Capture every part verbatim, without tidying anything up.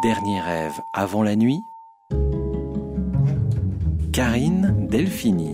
Dernier rêve avant la nuit. Karine Delphini.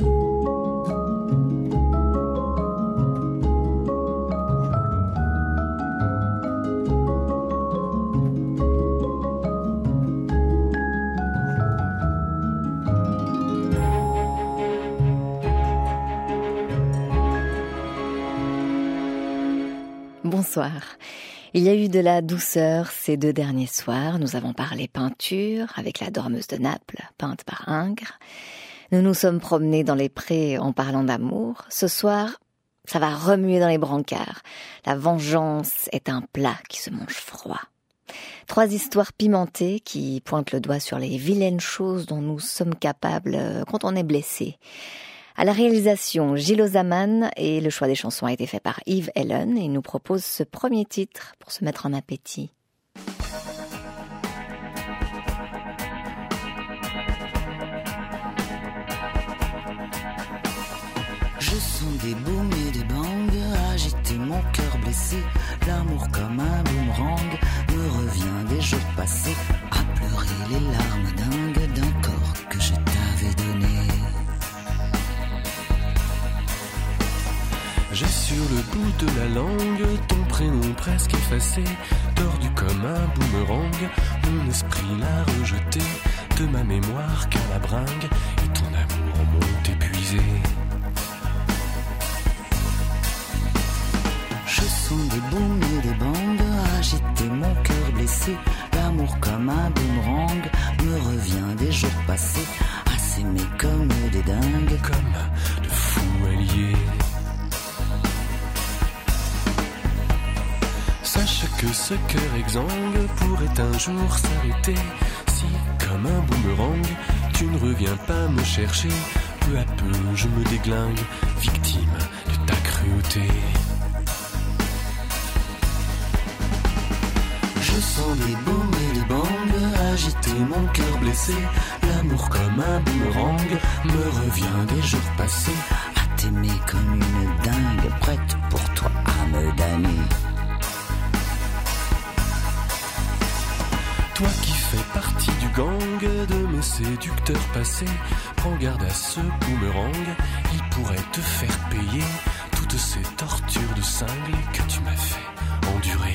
Bonsoir. Il y a eu de la douceur ces deux derniers soirs. Nous avons parlé peinture avec la dormeuse de Naples, peinte par Ingres. Nous nous sommes promenés dans les prés en parlant d'amour. Ce soir, ça va remuer dans les brancards. La vengeance est un plat qui se mange froid. Trois histoires pimentées qui pointent le doigt sur les vilaines choses dont nous sommes capables quand on est blessé. À la réalisation, Gilles Ozaman, et le choix des chansons a été fait par Yves Ellen, et il nous propose ce premier titre pour se mettre en appétit. Je sens des booms et des bangs agiter mon cœur blessé. L'amour comme un boomerang me revient des jours passés, à pleurer les larmes dingues d'un corps que je t'avais donné. J'ai sur le bout de la langue ton prénom presque effacé, tordu comme un boomerang. Mon esprit l'a rejeté de ma mémoire qu'à la bringue, et ton amour m'ont épuisé. Je sens des booms et des bangs agiter mon cœur blessé. L'amour comme un boomerang me revient des jours passés, à s'aimer comme des dingues, comme de fous alliés. Sache que ce cœur exsangue pourrait un jour s'arrêter si, comme un boomerang, tu ne reviens pas me chercher. Peu à peu je me déglingue, victime de ta cruauté. Je sens des booms et des bangs agiter mon cœur blessé. L'amour comme un boomerang me revient des jours passés, à t'aimer comme une dingue, prête pour toi à me damner. Toi qui fais partie du gang de mes séducteurs passés, prends garde à ce boomerang, il pourrait te faire payer toutes ces tortures de cingle que tu m'as fait endurer.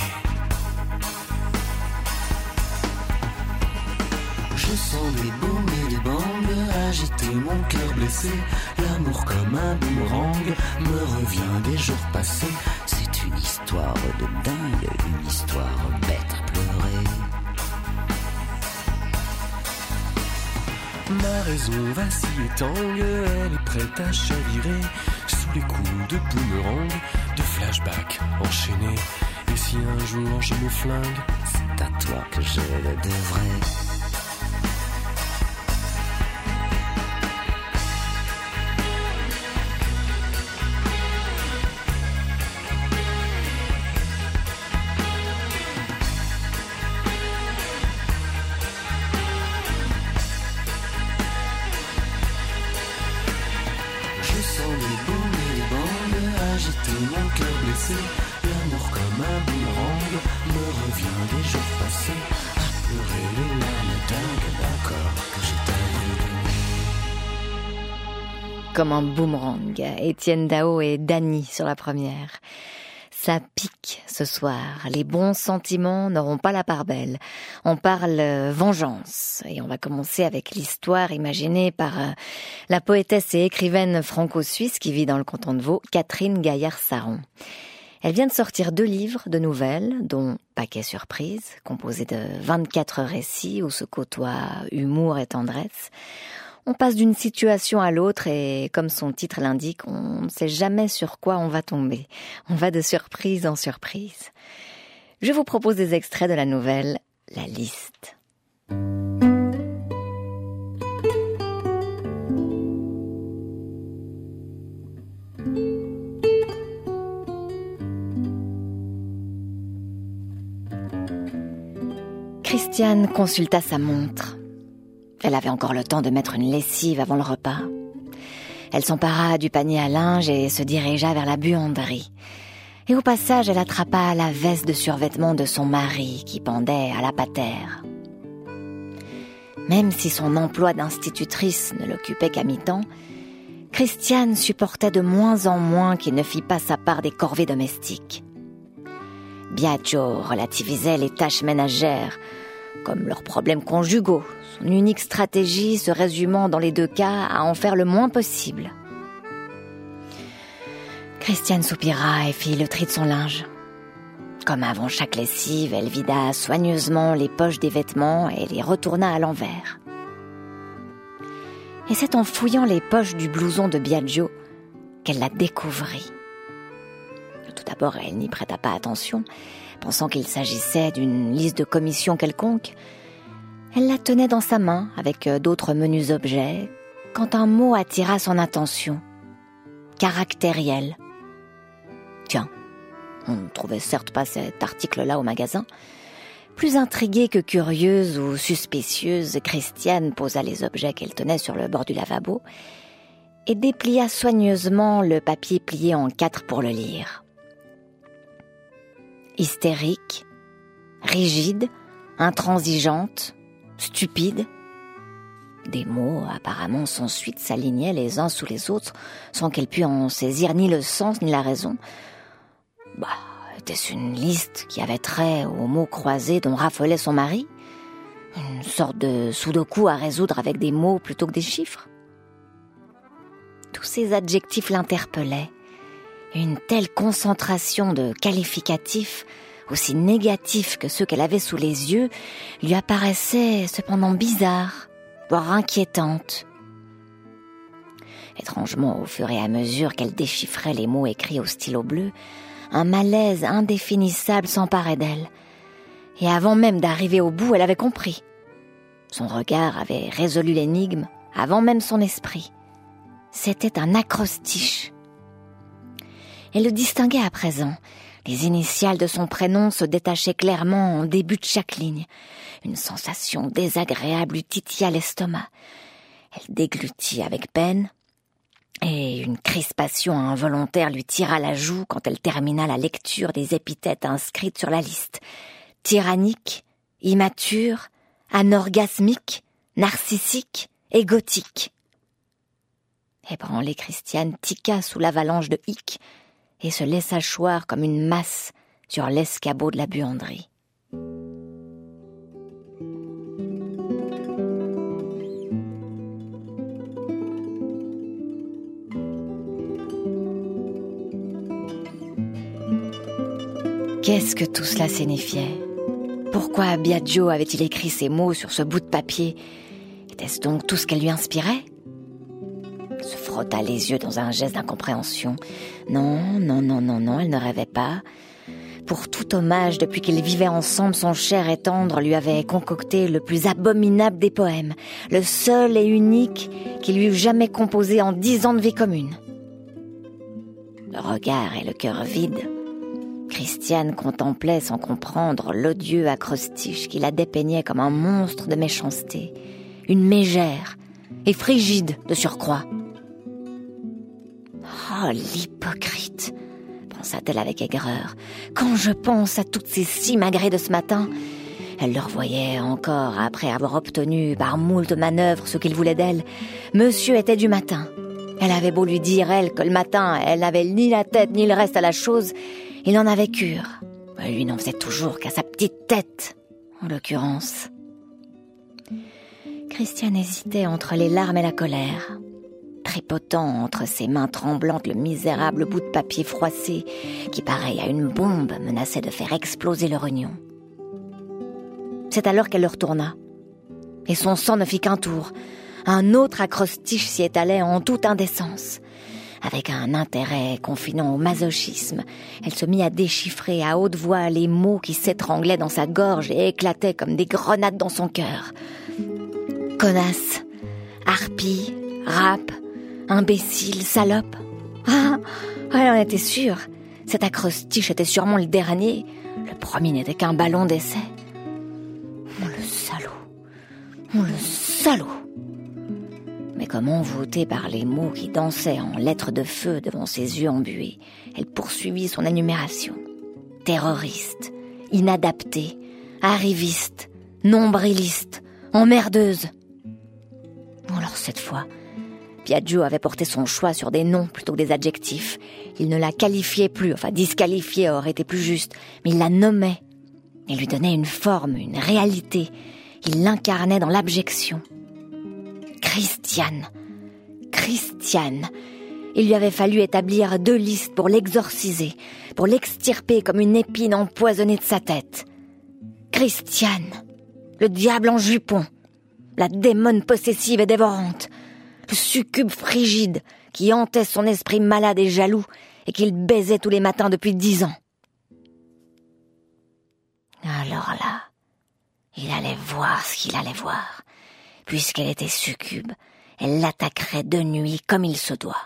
Je sens des booms et des bangs agiter mon cœur blessé. L'amour comme un boomerang me revient des jours passés. C'est une histoire de dingue, une histoire bête à pleurer. Ma raison vacille et tangue, elle est prête à chavirer sous les coups de boomerang, de flashback enchaînés. Et si un jour je me flingue, c'est à toi que je le devrais. Mon cœur blessé, l'amour comme un boomerang me revient des jours passés, à pleurer les larmes dingues d'un corps que je t'avais donné. Comme un boomerang, Étienne Dao et Dany sur la première. Ça pique ce soir, les bons sentiments n'auront pas la part belle. On parle vengeance et on va commencer avec l'histoire imaginée par la poétesse et écrivaine franco-suisse qui vit dans le canton de Vaud, Catherine Gaillard-Saron. Elle vient de sortir deux livres de nouvelles, dont Paquet Surprise, composé de vingt-quatre récits où se côtoient humour et tendresse. On passe d'une situation à l'autre et, comme son titre l'indique, on ne sait jamais sur quoi on va tomber. On va de surprise en surprise. Je vous propose des extraits de la nouvelle « La liste ». Christiane consulta sa montre. Elle avait encore le temps de mettre une lessive avant le repas. Elle s'empara du panier à linge et se dirigea vers la buanderie. Et au passage, elle attrapa la veste de survêtement de son mari qui pendait à la patère. Même si son emploi d'institutrice ne l'occupait qu'à mi-temps, Christiane supportait de moins en moins qu'il ne fît pas sa part des corvées domestiques. Biagio relativisait les tâches ménagères, comme leurs problèmes conjugaux, son unique stratégie se résumant dans les deux cas à en faire le moins possible. Christiane soupira et fit le tri de son linge. Comme avant chaque lessive, elle vida soigneusement les poches des vêtements et les retourna à l'envers. Et c'est en fouillant les poches du blouson de Biagio qu'elle la découvrit. Tout d'abord, elle n'y prêta pas attention, pensant qu'il s'agissait d'une liste de commission quelconque. Elle la tenait dans sa main avec d'autres menus objets, quand un mot attira son attention. Caractériel. Tiens, on ne trouvait certes pas cet article-là au magasin. Plus intriguée que curieuse ou suspicieuse, Christiane posa les objets qu'elle tenait sur le bord du lavabo et déplia soigneusement le papier plié en quatre pour le lire. Hystérique, rigide, intransigeante, stupide. Des mots apparemment sans suite s'alignaient les uns sous les autres sans qu'elle pût en saisir ni le sens ni la raison. Bah, était-ce une liste qui avait trait aux mots croisés dont raffolait son mari? Une sorte de sudoku à résoudre avec des mots plutôt que des chiffres? Tous ces adjectifs l'interpellaient. Une telle concentration de qualificatifs, aussi négatifs que ceux qu'elle avait sous les yeux, lui apparaissait cependant bizarre, voire inquiétante. Étrangement, au fur et à mesure qu'elle déchiffrait les mots écrits au stylo bleu, un malaise indéfinissable s'emparait d'elle. Et avant même d'arriver au bout, elle avait compris. Son regard avait résolu l'énigme avant même son esprit. C'était un acrostiche. Elle le distinguait à présent. Les initiales de son prénom se détachaient clairement en début de chaque ligne. Une sensation désagréable lui titilla l'estomac. Elle déglutit avec peine, et une crispation involontaire lui tira la joue quand elle termina la lecture des épithètes inscrites sur la liste. Tyrannique, immature, anorgasmique, narcissique, égotique. Ébranlée, Christiane tiqua sous l'avalanche de hic et se laissa choir comme une masse sur l'escabeau de la buanderie. Qu'est-ce que tout cela signifiait? Pourquoi Biagio avait-il écrit ces mots sur ce bout de papier? Était-ce donc tout ce qu'elle lui inspirait? Elle se frotta les yeux dans un geste d'incompréhension. Non, non, non, non, non, elle ne rêvait pas. Pour tout hommage, depuis qu'ils vivaient ensemble, son cher et tendre lui avait concocté le plus abominable des poèmes, le seul et unique qu'il lui eût jamais composé en dix ans de vie commune. Le regard et le cœur vides, Christiane contemplait sans comprendre l'odieux acrostiche qui la dépeignait comme un monstre de méchanceté, une mégère et frigide de surcroît. Oh, l'hypocrite, pensa-t-elle avec aigreur. Quand je pense à toutes ces simagrées de ce matin, elle leur voyait encore après avoir obtenu par moult manœuvres ce qu'il voulait d'elle. Monsieur était du matin. Elle avait beau lui dire, elle, que le matin, elle n'avait ni la tête ni le reste à la chose, il en avait cure. Lui n'en faisait toujours qu'à sa petite tête, en l'occurrence. Christiane hésitait entre les larmes et la colère, tripotant entre ses mains tremblantes le misérable bout de papier froissé qui, pareil à une bombe, menaçait de faire exploser le rognon. C'est alors qu'elle le retourna, et son sang ne fit qu'un tour. Un autre acrostiche s'y étalait en toute indécence. Avec un intérêt confinant au masochisme, elle se mit à déchiffrer à haute voix les mots qui s'étranglaient dans sa gorge et éclataient comme des grenades dans son cœur. Connasse, harpie, rap, imbécile, salope. Ah, elle en était sûre. Cet acrostiche était sûrement le dernier. Le premier n'était qu'un ballon d'essai. Oh, le salaud. Oh, le salaud. Mais comme envoûtée par les mots qui dansaient en lettres de feu devant ses yeux embués, elle poursuivit son énumération. Terroriste, inadapté, arriviste, nombriliste, emmerdeuse. Alors cette fois, Biagio avait porté son choix sur des noms plutôt que des adjectifs. Il ne la qualifiait plus, enfin disqualifiait aurait été plus juste, mais il la nommait. Il lui donnait une forme, une réalité. Il l'incarnait dans l'abjection. Christiane, Christiane. Il lui avait fallu établir deux listes pour l'exorciser, pour l'extirper comme une épine empoisonnée de sa tête. Christiane, le diable en jupon, la démone possessive et dévorante, le succube frigide qui hantait son esprit malade et jaloux et qu'il baisait tous les matins depuis dix ans. Alors là, il allait voir ce qu'il allait voir. Puisqu'elle était succube, elle l'attaquerait de nuit comme il se doit.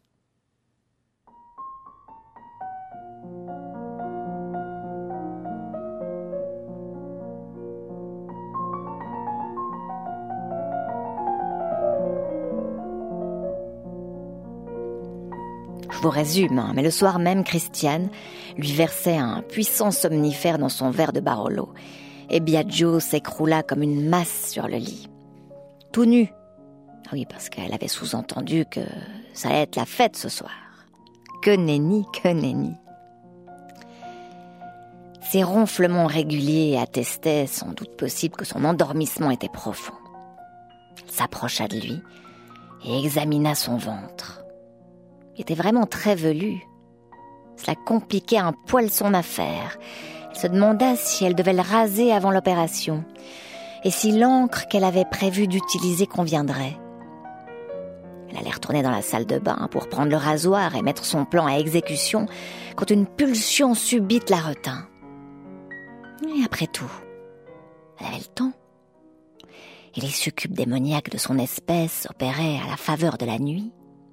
Je vous résume, hein, mais le soir même, Christiane lui versait un puissant somnifère dans son verre de Barolo, et Biagio s'écroula comme une masse sur le lit. Tout nu. Oui, parce qu'elle avait sous-entendu que ça allait être la fête ce soir. Que nenni, que nenni. Ses ronflements réguliers attestaient sans doute possible que son endormissement était profond. Elle s'approcha de lui et examina son ventre. Il était vraiment très velu. Cela compliquait un poil son affaire. Elle se demanda si elle devait le raser avant l'opération et si l'encre qu'elle avait prévu d'utiliser conviendrait. Elle allait retourner dans la salle de bain pour prendre le rasoir et mettre son plan à exécution quand une pulsion subite la retint. Et après tout, elle avait le temps. Et les succubes démoniaques de son espèce opéraient à la faveur de la nuit.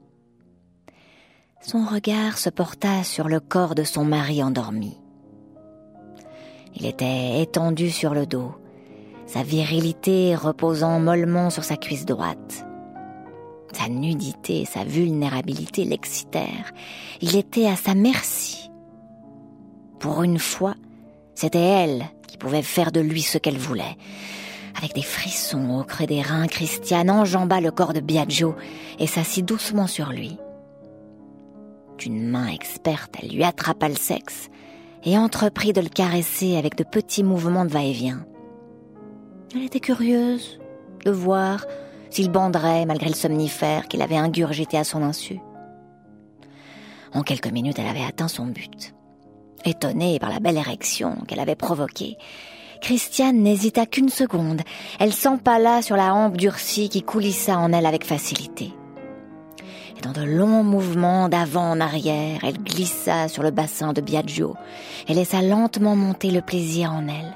Son regard se porta sur le corps de son mari endormi. Il était étendu sur le dos, sa virilité reposant mollement sur sa cuisse droite. Sa nudité et sa vulnérabilité l'excitèrent. Il était à sa merci. Pour une fois, c'était elle qui pouvait faire de lui ce qu'elle voulait. Avec des frissons au creux des reins, Christiane enjamba le corps de Biagio et s'assit doucement sur lui. D'une main experte, elle lui attrapa le sexe et entreprit de le caresser avec de petits mouvements de va-et-vient. Elle était curieuse de voir s'il banderait malgré le somnifère qu'il avait ingurgité à son insu. En quelques minutes, elle avait atteint son but. Étonnée par la belle érection qu'elle avait provoquée, Christiane n'hésita qu'une seconde. Elle s'empala sur la hampe durcie qui coulissa en elle avec facilité. Et dans de longs mouvements d'avant en arrière, elle glissa sur le bassin de Biagio et laissa lentement monter le plaisir en elle.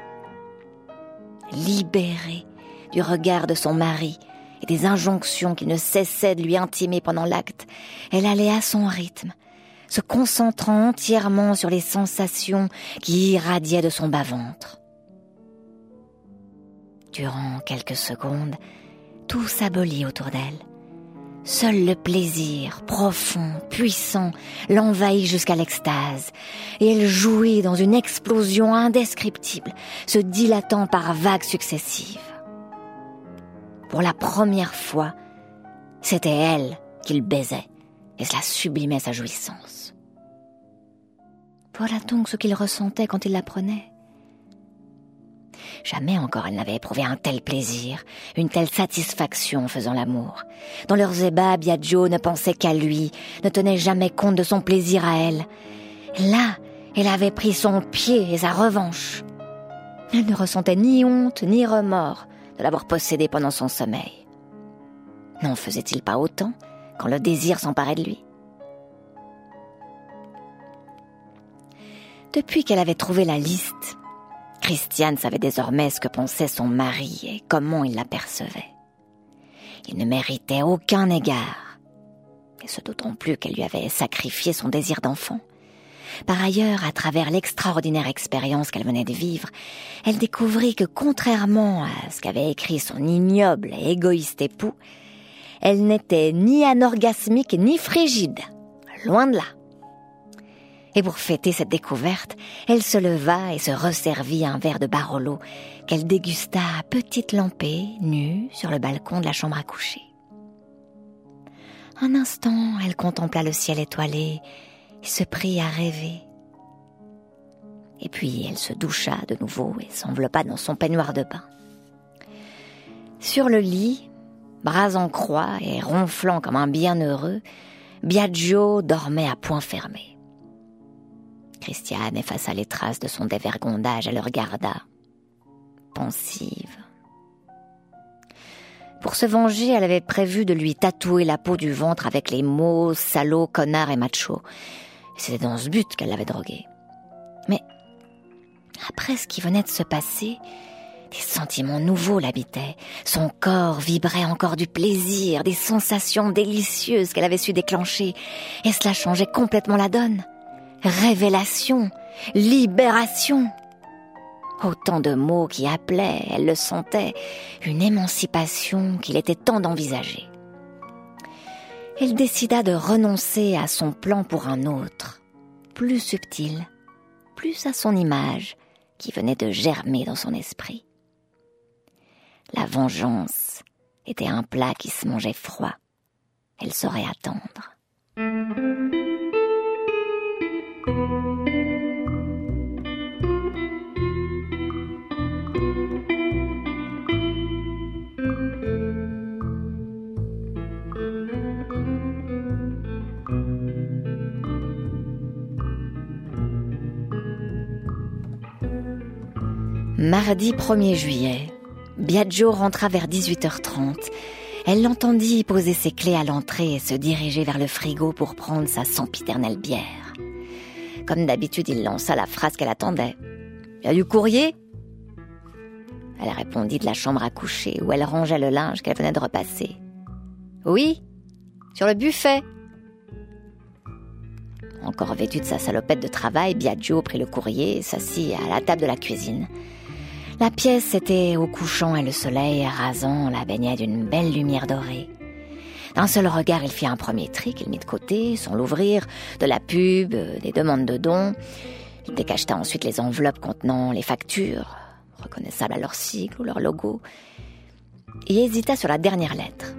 Libérée du regard de son mari et des injonctions qui ne cessaient de lui intimer pendant l'acte, elle allait à son rythme, se concentrant entièrement sur les sensations qui irradiaient de son bas-ventre. Durant quelques secondes, tout s'abolit autour d'elle. Seul le plaisir, profond, puissant, l'envahit jusqu'à l'extase, et elle jouit dans une explosion indescriptible, se dilatant par vagues successives. Pour la première fois, c'était elle qu'il baisait, et cela sublimait sa jouissance. Voilà donc ce qu'il ressentait quand il la prenait. Jamais encore elle n'avait éprouvé un tel plaisir, une telle satisfaction en faisant l'amour. Dans leurs ébats, Biagio ne pensait qu'à lui, ne tenait jamais compte de son plaisir à elle. Là, elle avait pris son pied et sa revanche. Elle ne ressentait ni honte ni remords de l'avoir possédé pendant son sommeil. N'en faisait-il pas autant quand le désir s'emparait de lui? Depuis qu'elle avait trouvé la liste, Christiane savait désormais ce que pensait son mari et comment il l'apercevait. Il ne méritait aucun égard, et ce d'autant plus qu'elle lui avait sacrifié son désir d'enfant. Par ailleurs, à travers l'extraordinaire expérience qu'elle venait de vivre, elle découvrit que contrairement à ce qu'avait écrit son ignoble et égoïste époux, elle n'était ni anorgasmique ni frigide, loin de là. Et pour fêter cette découverte, elle se leva et se resservit un verre de Barolo qu'elle dégusta à petite lampée, nue, sur le balcon de la chambre à coucher. Un instant, elle contempla le ciel étoilé et se prit à rêver. Et puis, elle se doucha de nouveau et s'enveloppa dans son peignoir de bain. Sur le lit, bras en croix et ronflant comme un bienheureux, Biagio dormait à poings fermés. Christiane effaça les traces de son dévergondage et le regarda, pensive. Pour se venger, elle avait prévu de lui tatouer la peau du ventre avec les mots « salaud, connard et macho ». C'était dans ce but qu'elle l'avait drogué. Mais après ce qui venait de se passer, des sentiments nouveaux l'habitaient. Son corps vibrait encore du plaisir, des sensations délicieuses qu'elle avait su déclencher. Et cela changeait complètement la donne. Révélation, libération. Autant de mots qui appelaient, elle le sentait, une émancipation qu'il était temps d'envisager. Elle décida de renoncer à son plan pour un autre, plus subtil, plus à son image, qui venait de germer dans son esprit. La vengeance était un plat qui se mangeait froid. Elle saurait attendre. Mardi premier juillet, Biagio rentra vers dix-huit heures trente. Elle l'entendit poser ses clés à l'entrée et se diriger vers le frigo pour prendre sa sempiternelle bière. Comme d'habitude, il lança la phrase qu'elle attendait. « Y a du courrier ?» Elle répondit de la chambre à coucher où elle rangeait le linge qu'elle venait de repasser. « Oui, sur le buffet. » Encore vêtue de sa salopette de travail, Biagio prit le courrier et s'assit à la table de la cuisine. La pièce était au couchant et le soleil rasant la baignait d'une belle lumière dorée. D'un seul regard, il fit un premier tri qu'il mit de côté, sans l'ouvrir, de la pub, des demandes de dons. Il décacheta ensuite les enveloppes contenant les factures, reconnaissables à leur sigle ou leur logo, et hésita sur la dernière lettre.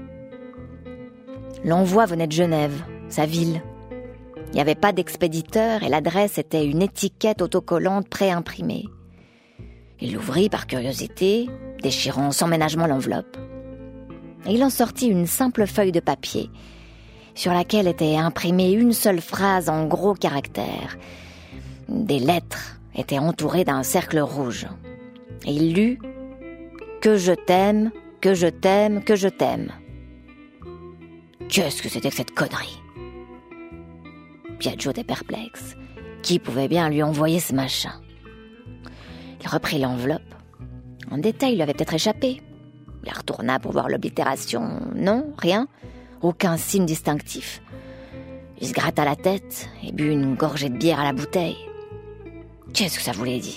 L'envoi venait de Genève, sa ville. Il n'y avait pas d'expéditeur et l'adresse était une étiquette autocollante pré-imprimée. Il l'ouvrit par curiosité, déchirant sans ménagement l'enveloppe. Et il en sortit une simple feuille de papier, sur laquelle était imprimée une seule phrase en gros caractères. Des lettres étaient entourées d'un cercle rouge. Et il lut « Que je t'aime, que je t'aime, que je t'aime ». Qu'est-ce que c'était que cette connerie ? Biagio était perplexe. Qui pouvait bien lui envoyer ce machin ? Il reprit l'enveloppe. Un détail lui avait peut-être échappé. Il la retourna pour voir l'oblitération. Non, rien. Aucun signe distinctif. Il se gratta la tête et but une gorgée de bière à la bouteille. Qu'est-ce que ça voulait dire ?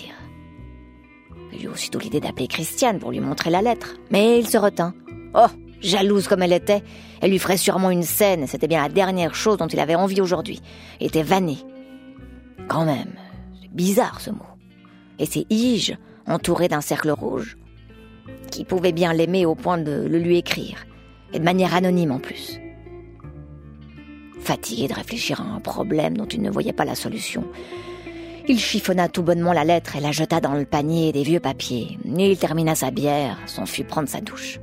Il eut aussitôt l'idée d'appeler Christiane pour lui montrer la lettre. Mais il se retint. Oh, jalouse comme elle était, elle lui ferait sûrement une scène. C'était bien la dernière chose dont il avait envie aujourd'hui. Il était vanné. Quand même, c'est bizarre ce mot. Et c'est Ige, entouré d'un cercle rouge, qui pouvait bien l'aimer au point de le lui écrire, et de manière anonyme en plus. Fatigué de réfléchir à un problème dont il ne voyait pas la solution, il chiffonna tout bonnement la lettre et la jeta dans le panier des vieux papiers, et il termina sa bière, s'en fut prendre sa douche.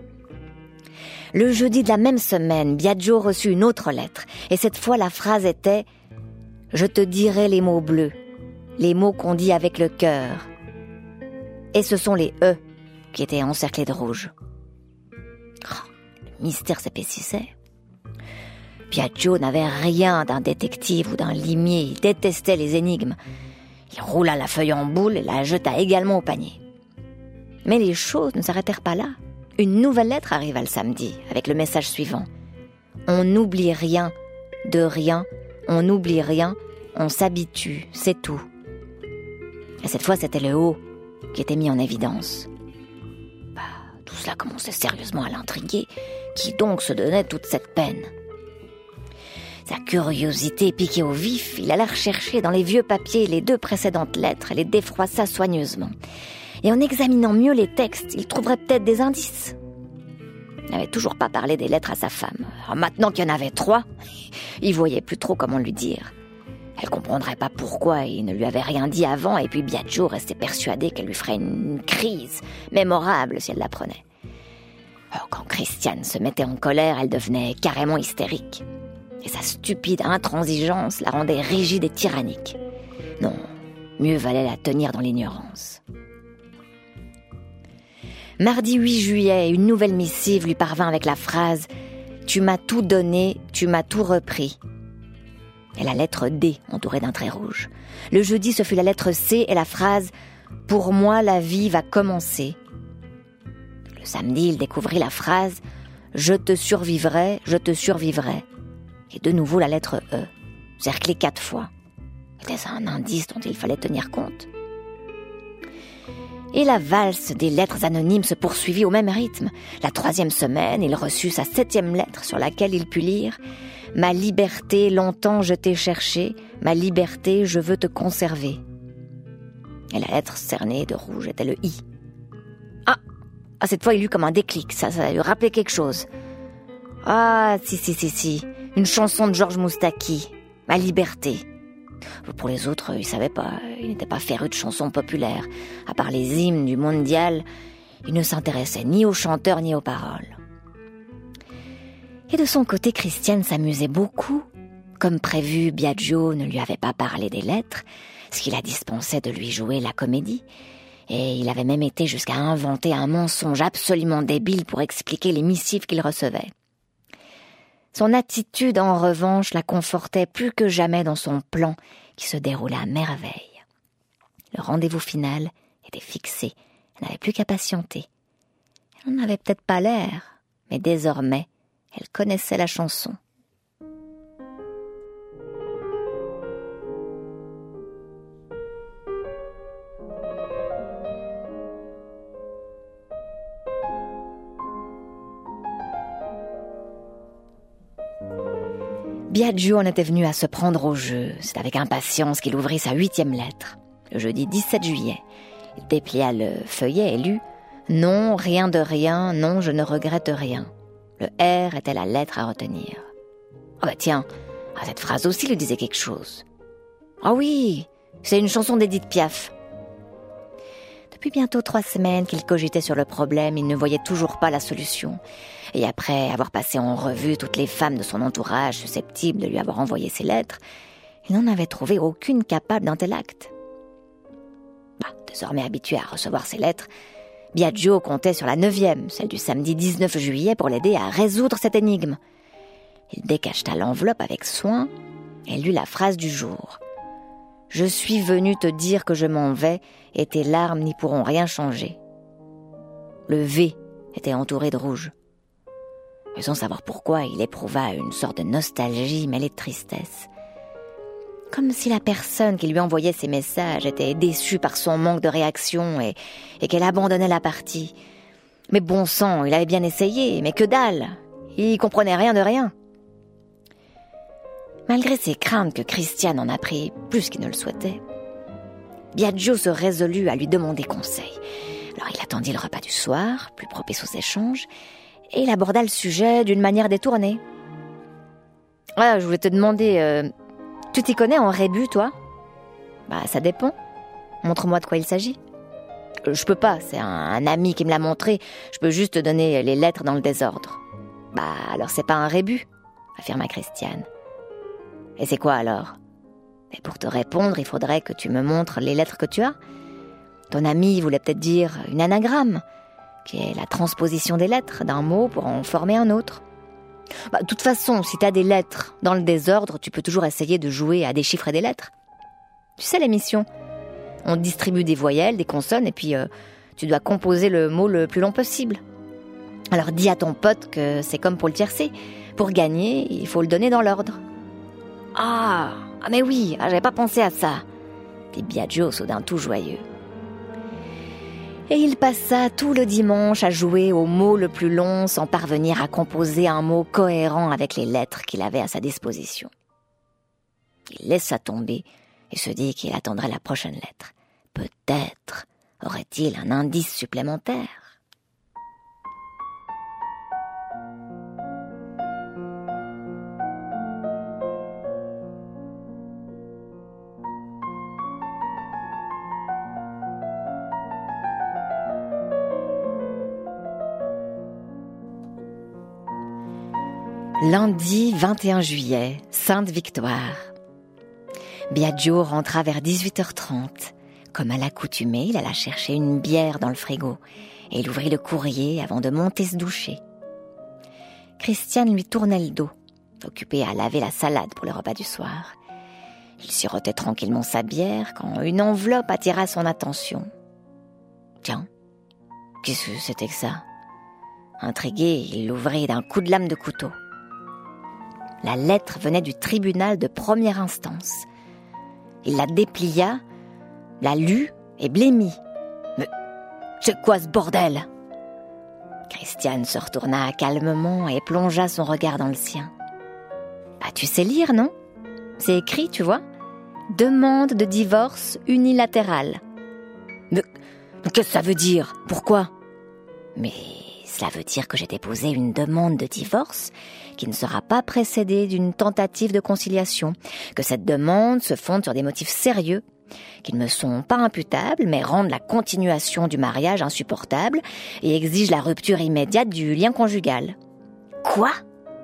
Le jeudi de la même semaine, Biagio reçut une autre lettre, et cette fois la phrase était « Je te dirai les mots bleus ». Les mots qu'on dit avec le cœur. Et ce sont les « E » qui étaient encerclés de rouge. Oh, le mystère s'épaississait. Biagio n'avait rien d'un détective ou d'un limier. Il détestait les énigmes. Il roula la feuille en boule et la jeta également au panier. Mais les choses ne s'arrêtèrent pas là. Une nouvelle lettre arriva le samedi, avec le message suivant. On n'oublie rien, de rien, on n'oublie rien, on s'habitue, c'est tout. Et cette fois, c'était le O qui était mis en évidence. Bah, tout cela commençait sérieusement à l'intriguer. Qui donc se donnait toute cette peine ? Sa curiosité piquée au vif, il alla rechercher dans les vieux papiers les deux précédentes lettres et les défroissa soigneusement. Et en examinant mieux les textes, il trouverait peut-être des indices. Il n'avait toujours pas parlé des lettres à sa femme. Alors maintenant qu'il y en avait trois, il voyait plus trop comment lui dire. Elle comprendrait pas pourquoi il ne lui avait rien dit avant, et puis Biagio restait persuadé qu'elle lui ferait une crise mémorable si elle l'apprenait. Alors, quand Christiane se mettait en colère, elle devenait carrément hystérique. Et sa stupide intransigeance la rendait rigide et tyrannique. Non, mieux valait la tenir dans l'ignorance. Mardi huit juillet, une nouvelle missive lui parvint avec la phrase « Tu m'as tout donné, tu m'as tout repris ». Et la lettre D, entourée d'un trait rouge. Le jeudi, ce fut la lettre C et la phrase « Pour moi, la vie va commencer ». Le samedi, il découvrit la phrase « Je te survivrai, je te survivrai ». Et de nouveau la lettre E, cerclée quatre fois. Était-ce un indice dont il fallait tenir compte ? Et la valse des lettres anonymes se poursuivit au même rythme. La troisième semaine, il reçut sa septième lettre sur laquelle il put lire « Ma liberté, longtemps je t'ai cherché, ma liberté, je veux te conserver ». Et la lettre cernée de rouge était le I. Ah, ah cette fois il eut comme un déclic, ça, ça lui rappelait quelque chose. Ah, si, si, si, si, une chanson de Georges Moustaki, « Ma liberté ». Pour les autres, il savait pas, il n'était pas féru de chansons populaires. À part les hymnes du mondial, il ne s'intéressait ni aux chanteurs ni aux paroles. Et de son côté, Christiane s'amusait beaucoup. Comme prévu, Biagio ne lui avait pas parlé des lettres, ce qui la dispensait de lui jouer la comédie. Et il avait même été jusqu'à inventer un mensonge absolument débile pour expliquer les missives qu'il recevait. Son attitude, en revanche, la confortait plus que jamais dans son plan qui se déroulait à merveille. Le rendez-vous final était fixé. Elle n'avait plus qu'à patienter. Elle n'en avait peut-être pas l'air, mais désormais, elle connaissait la chanson. Biagio en était venu à se prendre au jeu. C'est avec impatience qu'il ouvrit sa huitième lettre. Le jeudi dix-sept juillet, il déplia le feuillet et lut « Non, rien de rien, non, je ne regrette rien ». Le R était la lettre à retenir. « Oh bah tiens, cette phrase aussi lui disait quelque chose. »« Ah oui, c'est une chanson d'Édith Piaf. » Depuis bientôt trois semaines qu'il cogitait sur le problème, il ne voyait toujours pas la solution. Et après avoir passé en revue toutes les femmes de son entourage susceptibles de lui avoir envoyé ces lettres, il n'en avait trouvé aucune capable d'un tel acte. Bah, désormais habitué à recevoir ces lettres, Biagio comptait sur la neuvième, celle du samedi dix-neuf juillet, pour l'aider à résoudre cette énigme. Il décacheta l'enveloppe avec soin et lut la phrase du jour. « Je suis venu te dire que je m'en vais et tes larmes n'y pourront rien changer. » Le V était entouré de rouge. Et sans savoir pourquoi, il éprouva une sorte de nostalgie mêlée de tristesse. Comme si la personne qui lui envoyait ces messages était déçue par son manque de réaction et, et qu'elle abandonnait la partie. Mais bon sang, il avait bien essayé, mais que dalle! Il comprenait rien de rien. Malgré ses craintes que Christiane en apprit plus qu'il ne le souhaitait, Biagio se résolut à lui demander conseil. Alors il attendit le repas du soir, plus propice aux échanges, et il aborda le sujet d'une manière détournée. « Ah, je voulais te demander, euh, tu t'y connais en rébus, toi ?»« Bah, ça dépend. Montre-moi de quoi il s'agit. »« Je peux pas, c'est un, un ami qui me l'a montré. Je peux juste te donner les lettres dans le désordre. »« Bah, alors c'est pas un rébus, » affirma Christiane. « Et c'est quoi alors ? Et pour te répondre, il faudrait que tu me montres les lettres que tu as. Ton ami voulait peut-être dire une anagramme, qui est la transposition des lettres d'un mot pour en former un autre. Bah, de toute façon, si tu as des lettres dans le désordre, tu peux toujours essayer de jouer à des chiffres et des lettres. Tu sais l'émission, on distribue des voyelles, des consonnes, et puis euh, tu dois composer le mot le plus long possible. Alors dis à ton pote que c'est comme pour le tiercé. Pour gagner, il faut le donner dans l'ordre. Ah, ah mais oui, ah, j'avais pas pensé à ça, dit Biagio soudain tout joyeux. Et il passa tout le dimanche à jouer au mot le plus long sans parvenir à composer un mot cohérent avec les lettres qu'il avait à sa disposition. Il laissa tomber et se dit qu'il attendrait la prochaine lettre. Peut-être aurait-il un indice supplémentaire. Lundi vingt et un juillet, Sainte-Victoire. Biagio rentra vers dix-huit heures trente. Comme à l'accoutumée, il alla chercher une bière dans le frigo et il ouvrit le courrier avant de monter se doucher. Christiane lui tournait le dos, occupée à laver la salade pour le repas du soir. Il sirotait tranquillement sa bière quand une enveloppe attira son attention. Tiens, qu'est-ce que c'était que ça ? Intrigué, il l'ouvrit d'un coup de lame de couteau. La lettre venait du tribunal de première instance. Il la déplia, la lut et blêmit. « Mais c'est quoi ce bordel ?» Christiane se retourna calmement et plongea son regard dans le sien. « Bah, tu sais lire, non ? C'est écrit, tu vois ? Demande de divorce unilatérale. »« Mais qu'est-ce que ça veut dire ? Pourquoi ?»« Mais cela veut dire que j'ai déposé une demande de divorce qui ne sera pas précédée d'une tentative de conciliation, que cette demande se fonde sur des motifs sérieux, qui ne me sont pas imputables, mais rendent la continuation du mariage insupportable et exigent la rupture immédiate du lien conjugal. » « Quoi ? Quoi ?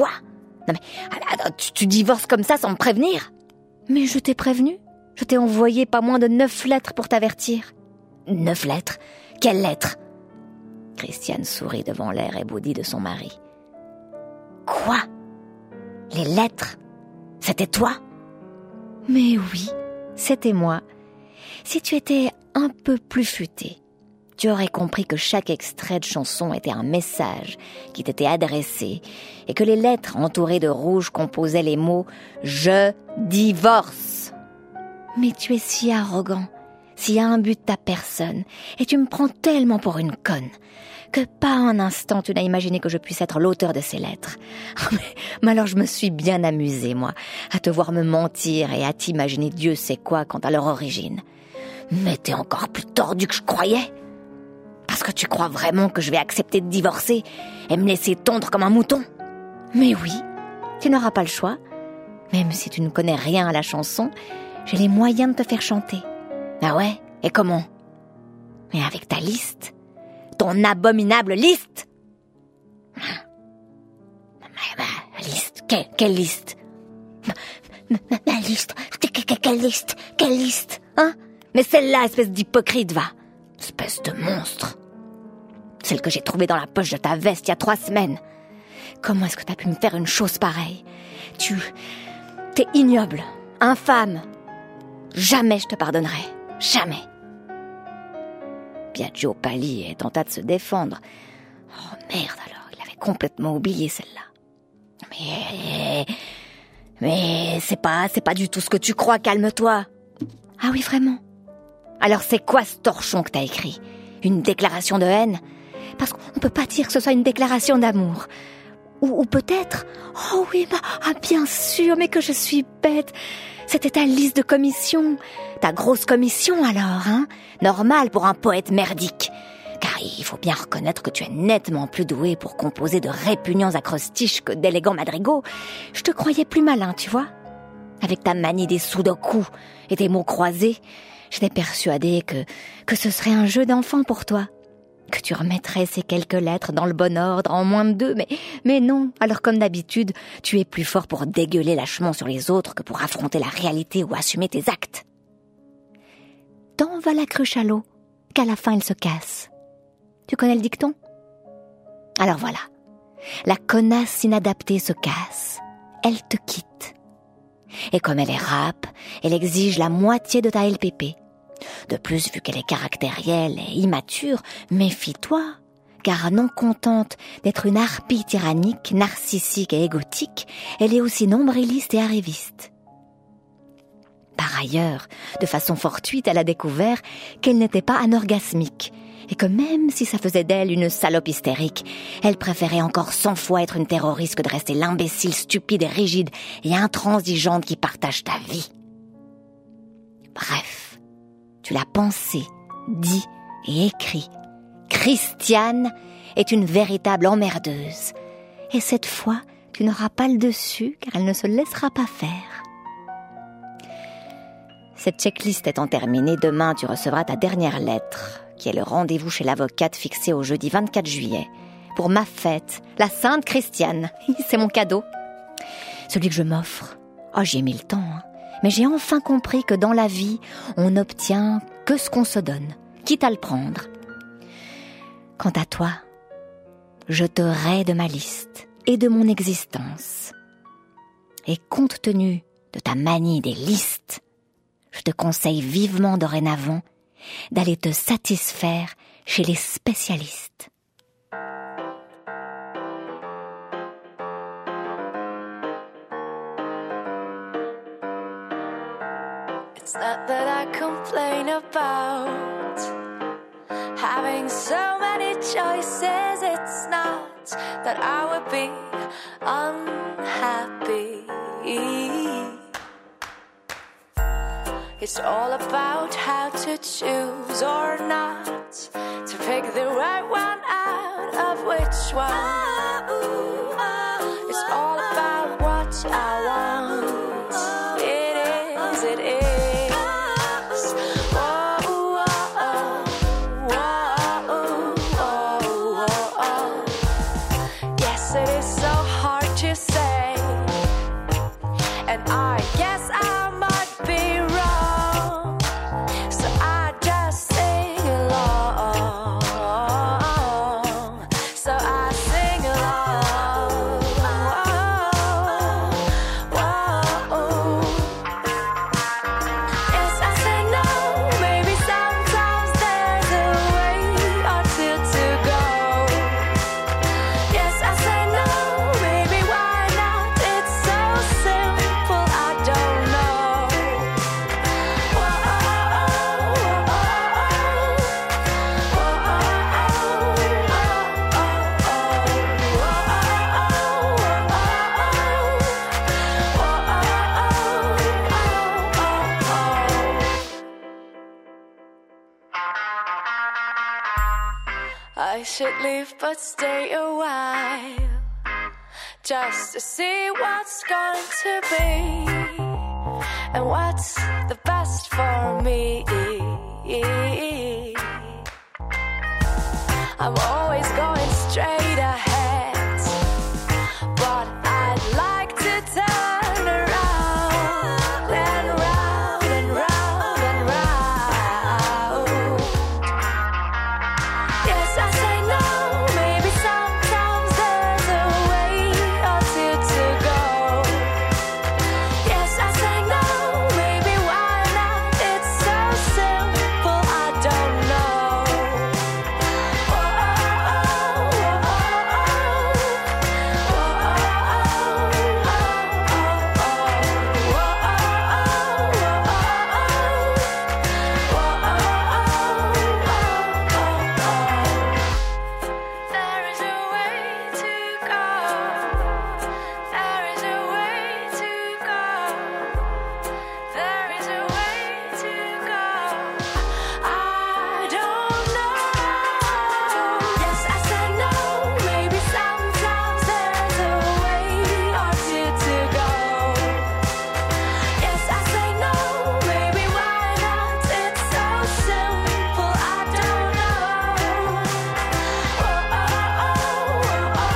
Non mais, tu, tu divorces comme ça sans me prévenir ? » ?»« Mais je t'ai prévenu. Je t'ai envoyé pas moins de neuf lettres pour t'avertir. »« Neuf lettres ? Quelles lettres ?» Christiane sourit devant l'air ébaudi de son mari. « Quoi ? Les lettres ? C'était toi ? » ?»« Mais oui, c'était moi. Si tu étais un peu plus futé, tu aurais compris que chaque extrait de chanson était un message qui t'était adressé et que les lettres entourées de rouge composaient les mots « Je divorce ». Mais tu es si arrogant, si imbue de ta personne, et tu me prends tellement pour une conne que pas un instant tu n'as imaginé que je puisse être l'auteur de ces lettres. Mais, mais alors je me suis bien amusée, moi, à te voir me mentir et à t'imaginer Dieu sait quoi quant à leur origine. Mais t'es encore plus tordu que je croyais. Parce que tu crois vraiment que je vais accepter de divorcer et me laisser tondre comme un mouton ? Mais oui, tu n'auras pas le choix. Même si tu ne connais rien à la chanson, j'ai les moyens de te faire chanter. Ah ouais ? Et comment ? Mais avec ta liste, ton abominable liste. Ma, ma liste, quelle, quelle liste ? Ma, ma, ma liste, quelle, quelle liste ? Quelle liste ? Hein ? Mais celle-là, espèce d'hypocrite, va. Espèce de monstre. Celle que j'ai trouvée dans la poche de ta veste il y a trois semaines. Comment est-ce que t'as pu me faire une chose pareille ? Tu... T'es ignoble, infâme. Jamais je te pardonnerai. Jamais. Biagio pâlit et tenta de se défendre. Oh merde alors, il avait complètement oublié celle-là. Mais... Mais c'est pas, c'est pas du tout ce que tu crois, calme-toi. Ah oui, vraiment ? Alors c'est quoi ce torchon que t'as écrit ? Une déclaration de haine ? Parce qu'on peut pas dire que ce soit une déclaration d'amour. Ou, ou peut-être... Oh oui, bah, ah bien sûr, mais que je suis bête. C'était ta liste de commission. Ta grosse commission alors, hein ? Normal pour un poète merdique. Car il faut bien reconnaître que tu es nettement plus doué pour composer de répugnants acrostiches que d'élégants madrigaux. Je te croyais plus malin, tu vois ? Avec ta manie des sudoku et tes mots croisés, j'étais persuadée que, que ce serait un jeu d'enfant pour toi. Que tu remettrais ces quelques lettres dans le bon ordre en moins de deux, mais, mais non. Alors comme d'habitude, tu es plus fort pour dégueuler lâchement sur les autres que pour affronter la réalité ou assumer tes actes. Tant va la cruche à l'eau, qu'à la fin elle se casse. Tu connais le dicton ? Alors voilà, la connasse inadaptée se casse, elle te quitte. Et comme elle est rape, elle exige la moitié de ta L P P. De plus, vu qu'elle est caractérielle et immature, méfie-toi, car non contente d'être une harpie tyrannique, narcissique et égotique, elle est aussi nombriliste et arriviste. par ailleurs, de façon fortuite, elle a découvert qu'elle n'était pas anorgasmique, et que même si ça faisait d'elle une salope hystérique, elle préférait encore cent fois être une terroriste que de rester l'imbécile stupide et rigide et intransigeante qui partage ta vie. Bref, tu l'as pensé, dit et écrit. Christiane est une véritable emmerdeuse. Et cette fois, tu n'auras pas le dessus car elle ne se laissera pas faire. Cette checklist étant terminée, demain tu recevras ta dernière lettre, qui est le rendez-vous chez l'avocate fixé au jeudi vingt-quatre juillet, pour ma fête, la Sainte Christiane. C'est mon cadeau. Celui que je m'offre. Oh, j'y ai mis le temps, hein. Mais j'ai enfin compris que dans la vie, on n'obtient que ce qu'on se donne, quitte à le prendre. Quant à toi, je te rais de ma liste et de mon existence. Et compte tenu de ta manie des listes, je te conseille vivement dorénavant d'aller te satisfaire chez les spécialistes. It's not that I complain about having so many choices. It's not that I would be unhappy. It's all about how to choose or not, to pick the right one out of which one. It's all about what I want. It is, it is. I should leave but stay a while, just to see what's going to be and what's the best for me. I'm always going straight ahead, but I'd like to turn around and round and round and round. Yes, I say no, maybe sometimes there's a way or two to go. Yes, I say no, maybe why not? It's so simple, I don't know. Oh, oh, oh, oh, there is a way to go. There is a way to go. There is a way to go. I don't know. Yes, I said no. Maybe sometimes there's a way or two to go. Yes, I say no. Maybe why not? It's so simple. I don't know. Oh, oh, oh, oh, oh,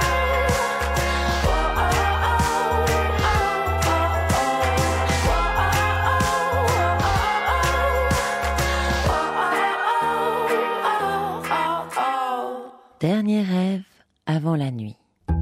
Dernier rêve avant la nuit.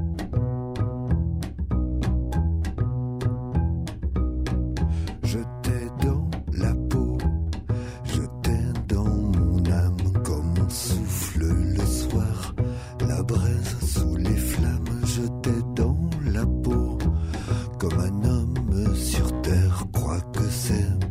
J'étais dans la peau, j'étais dans mon âme, comme on souffle le soir, la braise sous les flammes. J'étais dans la peau, comme un homme sur terre croit que c'est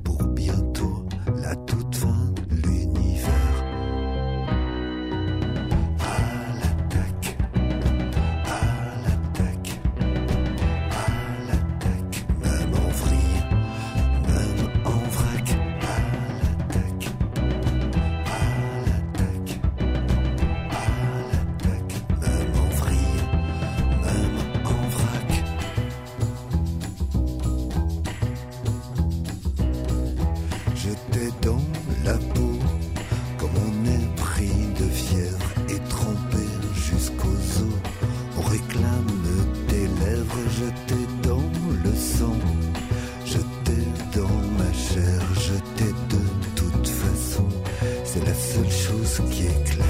j'étais dans la peau, comme on est pris de fièvre et trempé jusqu'aux os. On réclame tes lèvres, j'étais dans le sang, j'étais dans ma chair, j'étais de toute façon, c'est la seule chose qui est claire.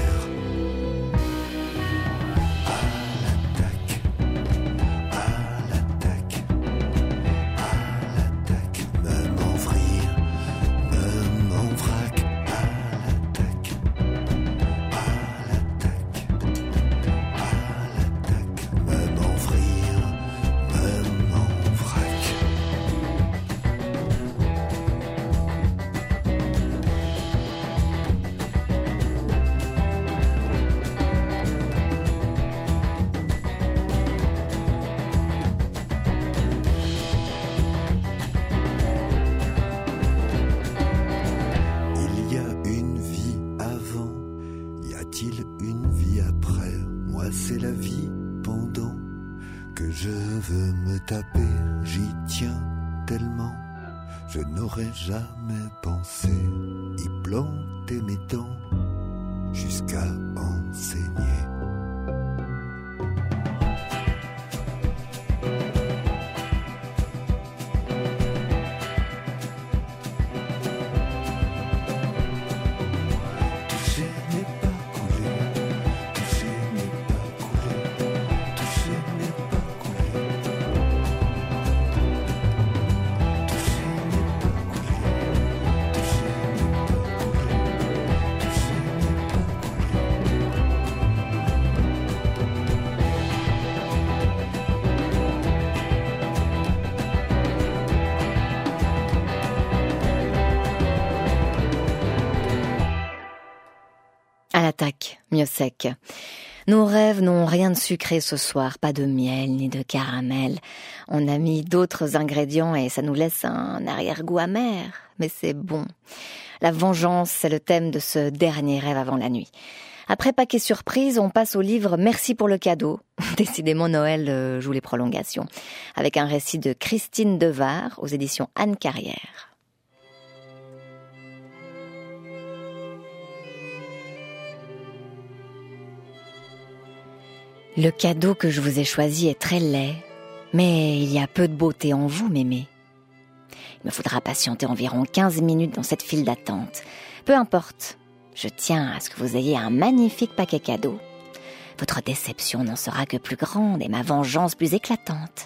C'est la vie pendant que je veux me taper, j'y tiens tellement, je n'aurais jamais pensé y planter mes dents jusqu'à enseigner. À l'attaque, Miossec. Nos rêves n'ont rien de sucré ce soir, pas de miel ni de caramel. On a mis d'autres ingrédients et ça nous laisse un arrière-goût amer, mais c'est bon. La vengeance, c'est le thème de ce dernier rêve avant la nuit. Après Paquet Surprise, on passe au livre Merci pour le cadeau. Décidément, Noël euh, joue les prolongations. Avec un récit de Christine Devar aux éditions Anne Carrière. Le cadeau que je vous ai choisi est très laid, mais il y a peu de beauté en vous, mémé. Il me faudra patienter environ quinze minutes dans cette file d'attente. Peu importe, je tiens à ce que vous ayez un magnifique paquet cadeau. Votre déception n'en sera que plus grande et ma vengeance plus éclatante.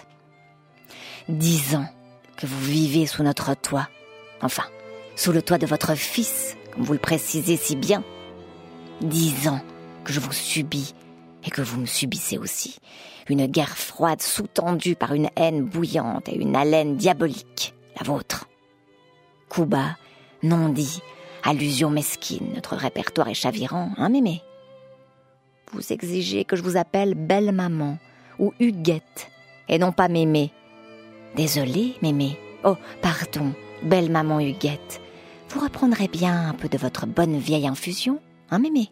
Dix ans que vous vivez sous notre toit, enfin, sous le toit de votre fils, comme vous le précisez si bien. Dix ans que je vous subis, et que vous me subissez aussi. Une guerre froide sous-tendue par une haine bouillante et une haleine diabolique, la vôtre. Coup bas, non dit, allusion mesquine, notre répertoire est chavirant, hein mémé? Vous exigez que je vous appelle belle maman ou Huguette, et non pas mémé. Désolée, mémé. Oh, pardon, belle maman Huguette. Vous reprendrez bien un peu de votre bonne vieille infusion, hein mémé?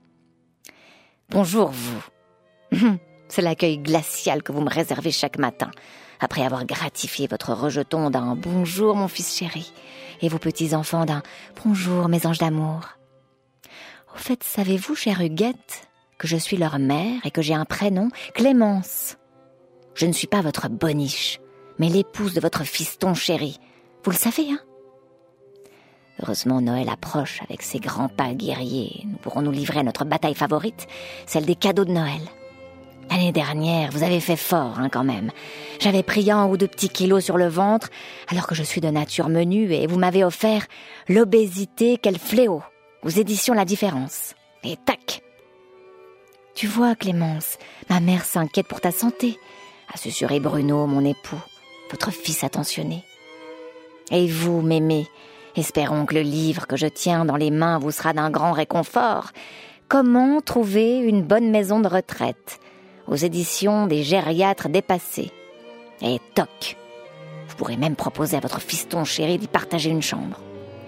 Bonjour, vous. C'est l'accueil glacial que vous me réservez chaque matin, après avoir gratifié votre rejeton d'un « bonjour, mon fils chéri » et vos petits-enfants d'un « bonjour, mes anges d'amour ». Au fait, savez-vous, chère Huguette, que je suis leur mère et que j'ai un prénom, Clémence. Je ne suis pas votre boniche, mais l'épouse de votre fiston chéri. Vous le savez, hein? Heureusement, Noël approche avec ses grands pas guerriers. Nous pourrons nous livrer à notre bataille favorite, celle des cadeaux de Noël. L'année dernière, vous avez fait fort, hein, quand même. J'avais pris un ou deux petits kilos sur le ventre, alors que je suis de nature menue, et vous m'avez offert l'obésité, quel fléau, aux éditions La Différence. Et tac! Tu vois, Clémence, ma mère s'inquiète pour ta santé, a susurré Bruno, mon époux, votre fils attentionné. Et vous, mémé, espérons que le livre que je tiens dans les mains vous sera d'un grand réconfort. Comment trouver une bonne maison de retraite aux éditions des gériatres dépassés. Et toc, vous pourrez même proposer à votre fiston chéri d'y partager une chambre.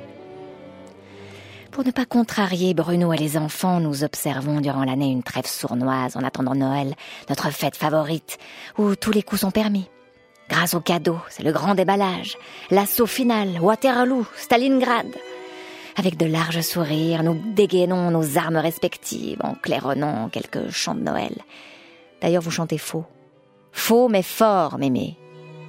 Pour ne pas contrarier Bruno et les enfants, nous observons durant l'année une trêve sournoise en attendant Noël, notre fête favorite, où tous les coups sont permis. Grâce au cadeau, c'est le grand déballage. L'assaut final, Waterloo, Stalingrad. Avec de larges sourires, nous dégainons nos armes respectives en claironnant quelques chants de Noël. D'ailleurs, vous chantez faux. Faux mais fort, mémé.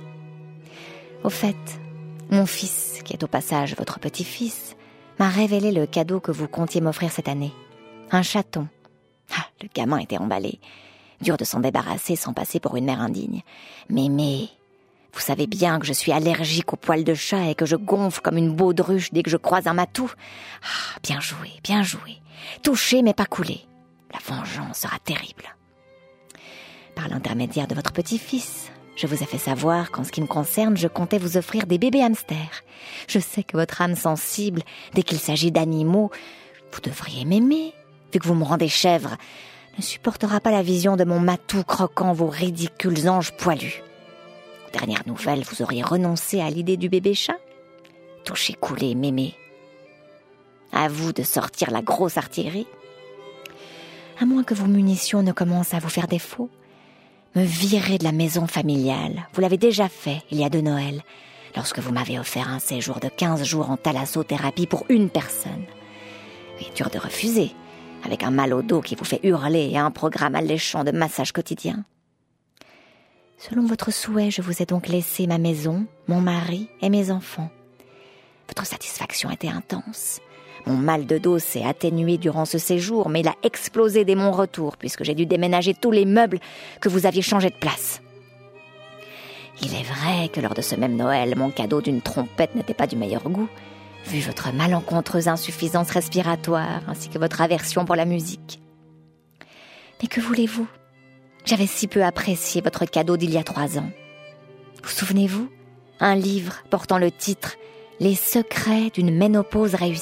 Au fait, mon fils, qui est au passage votre petit-fils, m'a révélé le cadeau que vous comptiez m'offrir cette année. Un chaton. Ah, le gamin était emballé. Dur de s'en débarrasser sans passer pour une mère indigne. Mémé, vous savez bien que je suis allergique aux poils de chat et que je gonfle comme une baudruche dès que je croise un matou. Ah, bien joué, bien joué. Touché mais pas coulé. La vengeance sera terrible. Par l'intermédiaire de votre petit-fils, je vous ai fait savoir qu'en ce qui me concerne, je comptais vous offrir des bébés hamsters. Je sais que votre âme sensible, dès qu'il s'agit d'animaux, vous devriez m'aimer, vu que vous me rendez chèvre, ne supportera pas la vision de mon matou croquant vos ridicules anges poilus. Aux dernières nouvelles, vous auriez renoncé à l'idée du bébé chat? Touché coulé, mémé. À vous de sortir la grosse artillerie. À moins que vos munitions ne commencent à vous faire défaut, me virer de la maison familiale. Vous l'avez déjà fait il y a deux Noëls, lorsque vous m'avez offert un séjour de quinze jours en thalassothérapie pour une personne. Oui, dur de refuser, avec un mal au dos qui vous fait hurler et un programme alléchant de massage quotidien. Selon votre souhait, je vous ai donc laissé ma maison, mon mari et mes enfants. Votre satisfaction était intense. Mon mal de dos s'est atténué durant ce séjour, mais il a explosé dès mon retour, puisque j'ai dû déménager tous les meubles que vous aviez changés de place. Il est vrai que lors de ce même Noël, mon cadeau d'une trompette n'était pas du meilleur goût, vu votre malencontreuse insuffisance respiratoire, ainsi que votre aversion pour la musique. Mais que voulez-vous? J'avais si peu apprécié votre cadeau d'il y a trois ans. Vous souvenez-vous? Un livre portant le titre « Les secrets d'une ménopause réussie ».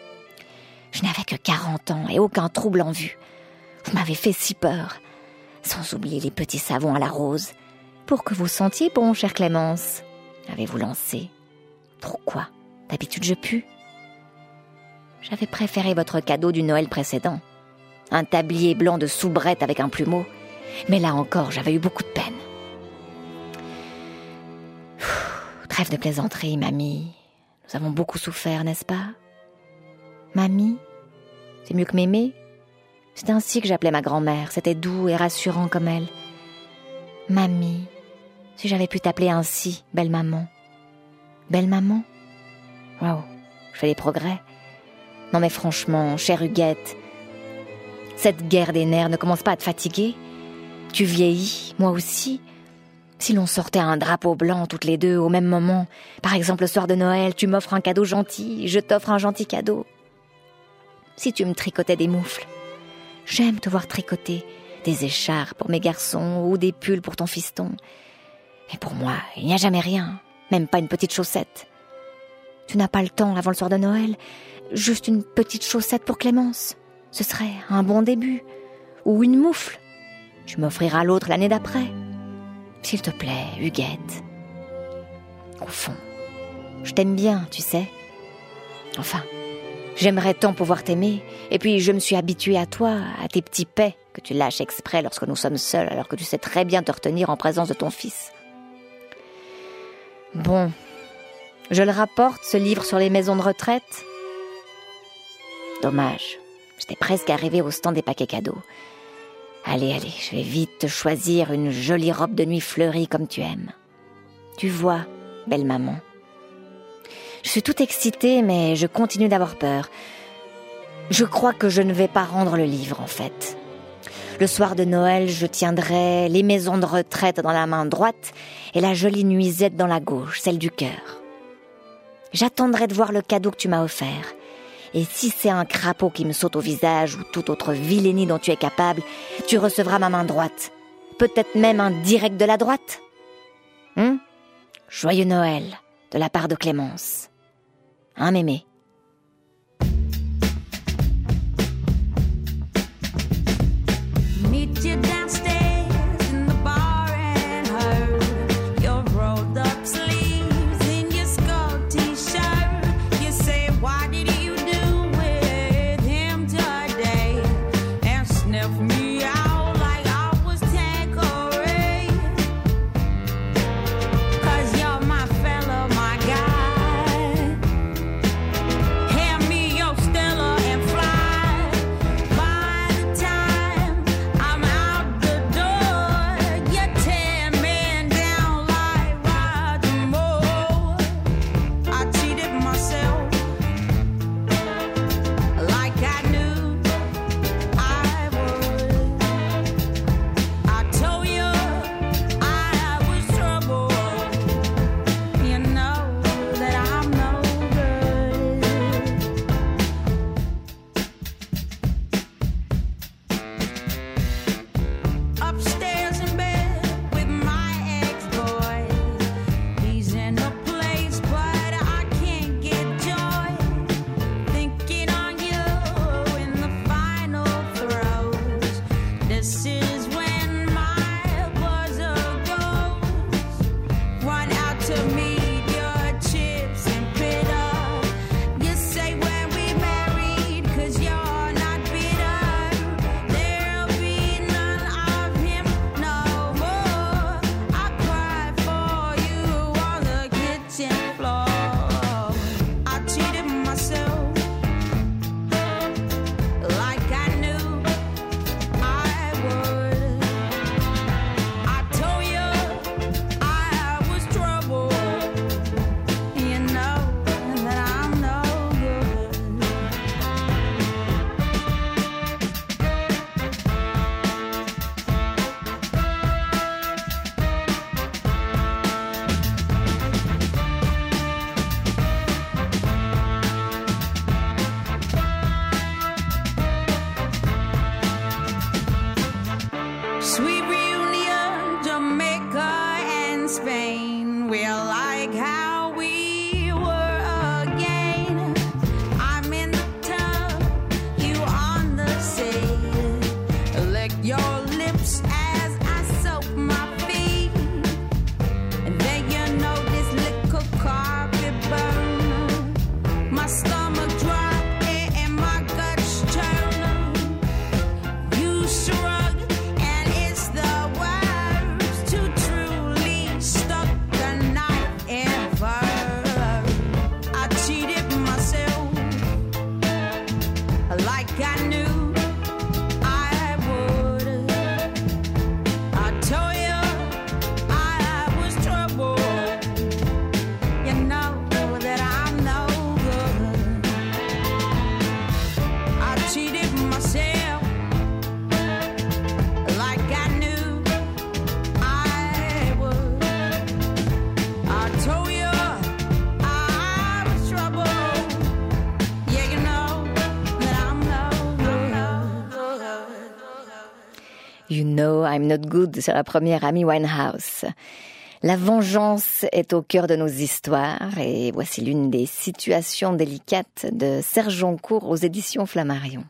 Je n'avais que quarante ans et aucun trouble en vue. Vous m'avez fait si peur, sans oublier les petits savons à la rose, pour que vous sentiez bon, chère Clémence. Avez-vous lancé? Pourquoi? D'habitude je pue. J'avais préféré votre cadeau du Noël précédent, un tablier blanc de soubrette avec un plumeau, mais là encore j'avais eu beaucoup de peine. Trêve de plaisanterie, mamie. Nous avons beaucoup souffert, n'est-ce pas? Mamie, c'est mieux que mémé. C'est ainsi que j'appelais ma grand-mère. C'était doux et rassurant comme elle. Mamie, si j'avais pu t'appeler ainsi, belle maman. Belle maman? Waouh, je fais des progrès. Non mais franchement, chère Huguette, cette guerre des nerfs ne commence pas à te fatiguer? Tu vieillis, moi aussi. Si l'on sortait un drapeau blanc toutes les deux au même moment, par exemple le soir de Noël, tu m'offres un cadeau gentil, je t'offre un gentil cadeau. Si tu me tricotais des moufles, j'aime te voir tricoter des écharpes pour mes garçons ou des pulls pour ton fiston. Mais pour moi, il n'y a jamais rien, même pas une petite chaussette. Tu n'as pas le temps avant le soir de Noël, juste une petite chaussette pour Clémence. Ce serait un bon début. Ou une moufle. Tu m'offriras l'autre l'année d'après. S'il te plaît, Huguette. Au fond, je t'aime bien, tu sais. Enfin, j'aimerais tant pouvoir t'aimer. Et puis, je me suis habituée à toi, à tes petits paix que tu lâches exprès lorsque nous sommes seuls, alors que tu sais très bien te retenir en présence de ton fils. Bon, je le rapporte, ce livre sur les maisons de retraite. Dommage, j'étais presque arrivée au stand des paquets cadeaux. Allez, allez, je vais vite te choisir une jolie robe de nuit fleurie comme tu aimes. Tu vois, belle maman. Je suis toute excitée, mais je continue d'avoir peur. Je crois que je ne vais pas rendre le livre, en fait. Le soir de Noël, je tiendrai les maisons de retraite dans la main droite et la jolie nuisette dans la gauche, celle du cœur. J'attendrai de voir le cadeau que tu m'as offert. Et si c'est un crapaud qui me saute au visage ou toute autre vilainie dont tu es capable, tu recevras ma main droite. Peut-être même un direct de la droite. Hum? Joyeux Noël, de la part de Clémence. Hein, mémé? Meet you downstairs in the bar and her. Your rolled up sleeves in your skull t-shirt. You say, why did you do with him today? And sniff me out like I was Tanqueray. stomach drop and my guts turn. You shrug and it's the words to truly stuck the knife ever. I cheated myself like I knew I would. I told you I was trouble. You know that I'm no good. I cheated myself like I knew I would. I told you I was trouble. Yeah, you know that I'm no good. You know I'm not good sur la première Amy Winehouse. La vengeance est au cœur de nos histoires et voici l'une des situations délicates de Serge Joncour aux éditions Flammarion.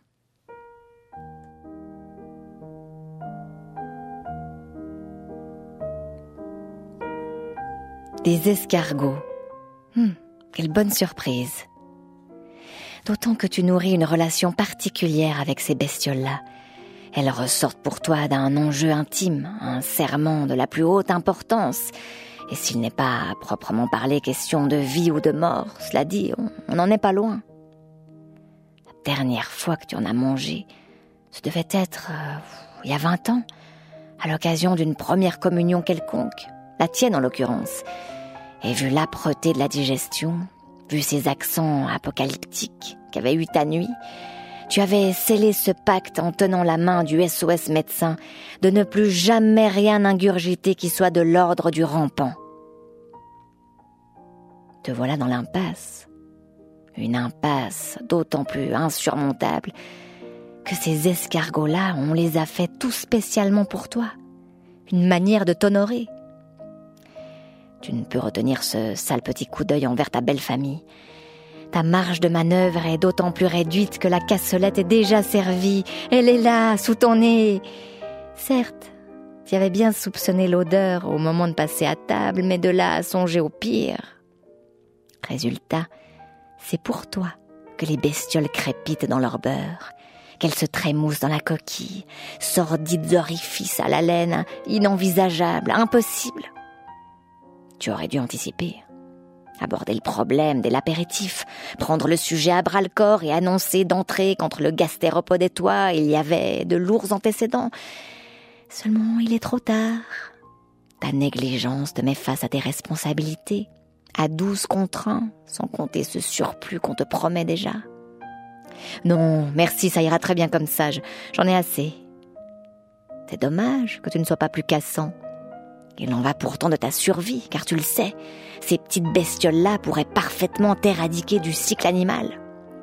Des escargots. Hmm, quelle bonne surprise. D'autant que tu nourris une relation particulière avec ces bestioles-là. Elles ressortent pour toi d'un enjeu intime, un serment de la plus haute importance. Et s'il n'est pas à proprement parler question de vie ou de mort, cela dit, on n'en est pas loin. La dernière fois que tu en as mangé, ce devait être euh, il y a vingt ans, à l'occasion d'une première communion quelconque, la tienne en l'occurrence. Et vu l'âpreté de la digestion, vu ces accents apocalyptiques qu'avait eu ta nuit, tu avais scellé ce pacte en tenant la main du S O S médecin de ne plus jamais rien ingurgiter qui soit de l'ordre du rampant. Te voilà dans l'impasse. Une impasse d'autant plus insurmontable que ces escargots-là, on les a fait tout spécialement pour toi. Une manière de t'honorer. Tu ne peux retenir ce sale petit coup d'œil envers ta belle famille. Ta marge de manœuvre est d'autant plus réduite que la cassolette est déjà servie. Elle est là, sous ton nez. Certes, tu avais bien soupçonné l'odeur au moment de passer à table, mais de là à songer au pire. Résultat, c'est pour toi que les bestioles crépitent dans leur beurre, qu'elles se trémoussent dans la coquille, sordides orifices à la laine, inenvisageables, impossibles. Tu aurais dû anticiper. Aborder le problème dès l'apéritif, prendre le sujet à bras-le-corps et annoncer d'entrée qu'entre le gastéropode et toi, il y avait de lourds antécédents. Seulement, il est trop tard. Ta négligence te met face à tes responsabilités, à douze contre un, sans compter ce surplus qu'on te promet déjà. Non, merci, ça ira très bien comme ça, j'en ai assez. C'est dommage que tu ne sois pas plus cassant. Il en va pourtant de ta survie, car tu le sais, ces petites bestioles-là pourraient parfaitement t'éradiquer du cycle animal.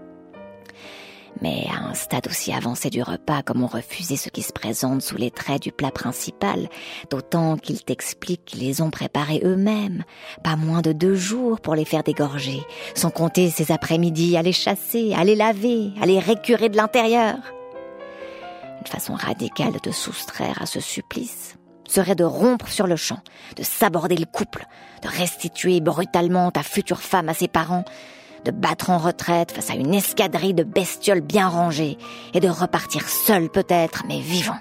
Mais à un stade aussi avancé du repas, comment refuser ce qui se présente sous les traits du plat principal, d'autant qu'ils t'expliquent qu'ils les ont préparés eux-mêmes, pas moins de deux jours pour les faire dégorger, sans compter ces après-midi à les chasser, à les laver, à les récurer de l'intérieur. Une façon radicale de te soustraire à ce supplice serait de rompre sur le champ, de s'aborder le couple, de restituer brutalement ta future femme à ses parents, de battre en retraite face à une escadrille de bestioles bien rangées et de repartir seul peut-être, mais vivant.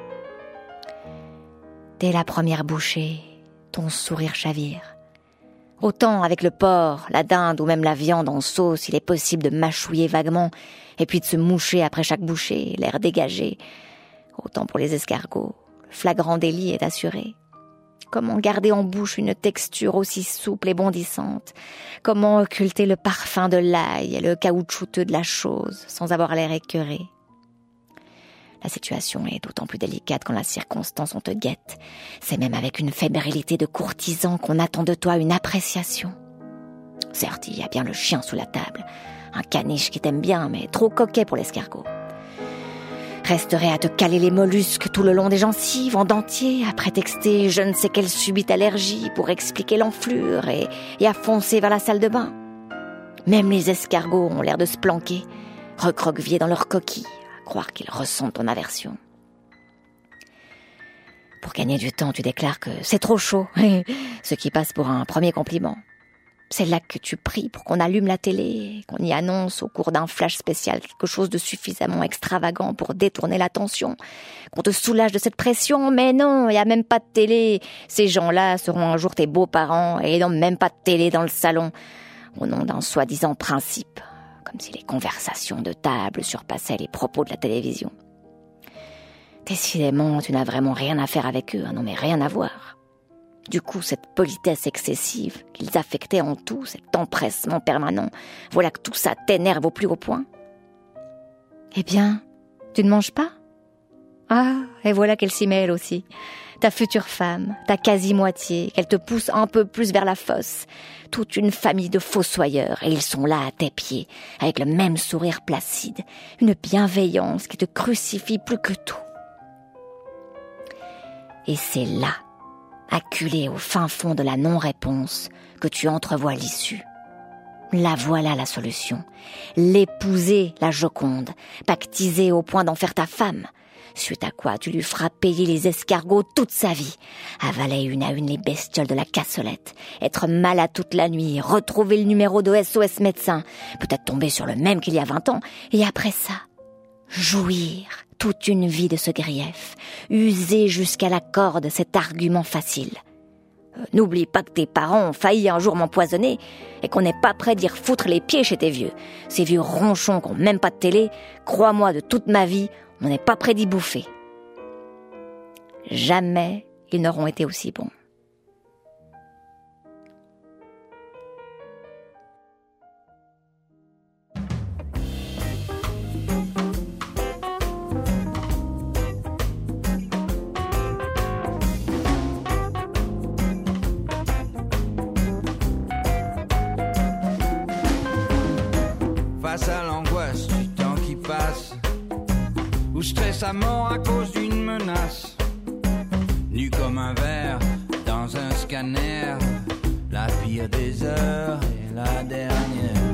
Dès la première bouchée, ton sourire chavire. Autant avec le porc, la dinde ou même la viande en sauce, il est possible de mâchouiller vaguement et puis de se moucher après chaque bouchée, l'air dégagé. Autant pour les escargots. Flagrant délit est assuré. Comment garder en bouche une texture aussi souple et bondissante? Comment occulter le parfum de l'ail et le caoutchouteux de la chose sans avoir l'air écœuré? La situation est d'autant plus délicate quand la circonstance on te guette. C'est même avec une fébrilité de courtisan qu'on attend de toi une appréciation. Certes, il y a bien le chien sous la table, un caniche qui t'aime bien, mais trop coquet pour l'escargot. Resterait à te caler les mollusques tout le long des gencives, en dentier, à prétexter je ne sais quelle subite allergie pour expliquer l'enflure et, et à foncer vers la salle de bain. Même les escargots ont l'air de se planquer, recroquevillés dans leur coquille, à croire qu'ils ressentent ton aversion. Pour gagner du temps, tu déclares que c'est trop chaud, ce qui passe pour un premier compliment. C'est là que tu pries pour qu'on allume la télé, qu'on y annonce au cours d'un flash spécial quelque chose de suffisamment extravagant pour détourner l'attention, qu'on te soulage de cette pression. Mais non, il n'y a même pas de télé. Ces gens-là seront un jour tes beaux-parents et ils n'ont même pas de télé dans le salon, au nom d'un soi-disant principe, comme si les conversations de table surpassaient les propos de la télévision. Décidément, tu n'as vraiment rien à faire avec eux, hein, non mais rien à voir. Du coup, cette politesse excessive qu'ils affectaient en tout, cet empressement permanent, voilà que tout ça t'énerve au plus haut point. Eh bien, tu ne manges pas ? Ah, et voilà qu'elle s'y mêle aussi. Ta future femme, ta quasi-moitié, qu'elle te pousse un peu plus vers la fosse. Toute une famille de fossoyeurs, et ils sont là à tes pieds, avec le même sourire placide, une bienveillance qui te crucifie plus que tout. Et c'est là, acculé au fin fond de la non-réponse, que tu entrevois l'issue. La voilà la solution. L'épouser, la Joconde, pactiser au point d'en faire ta femme. Suite à quoi tu lui feras payer les escargots toute sa vie, avaler une à une les bestioles de la cassolette, être malade toute la nuit, retrouver le numéro de S O S médecin, peut-être tomber sur le même qu'il y a vingt ans, et après ça, jouir toute une vie de ce grief, user jusqu'à la corde cet argument facile. Euh, n'oublie pas que tes parents ont failli un jour m'empoisonner et qu'on n'est pas prêt d'y refoutre les pieds chez tes vieux. Ces vieux ronchons qui n'ont même pas de télé, crois-moi, de toute ma vie, on n'est pas prêt d'y bouffer. Jamais ils n'auront été aussi bons. Face à l'angoisse du temps qui passe, ou stress à mort à cause d'une menace, nu comme un verre dans un scanner, la pire des heures et la dernière.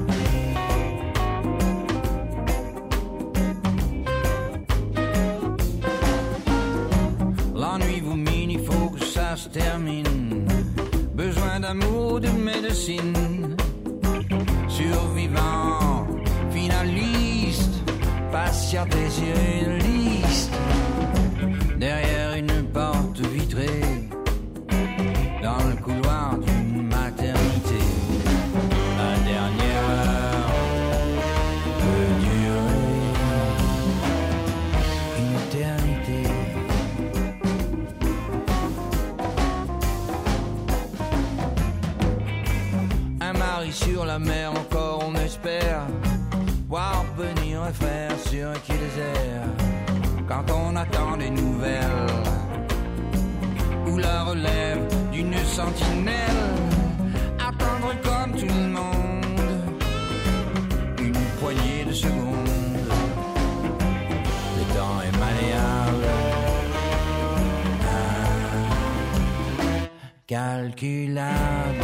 L'ennui vous mine, il faut que ça se termine. Besoin d'amour, de médecine. Survivant, finaliste, patienté sur une liste. Derrière une porte vitrée, dans le couloir d'une maternité. La dernière heure peut durer une éternité. Un mari sur la mer, encore on espère voir venir un frère sur un quai désert. Quand on attend des nouvelles ou la relève d'une sentinelle, attendre comme tout le monde une poignée de secondes. Le temps est malléable, incalculable.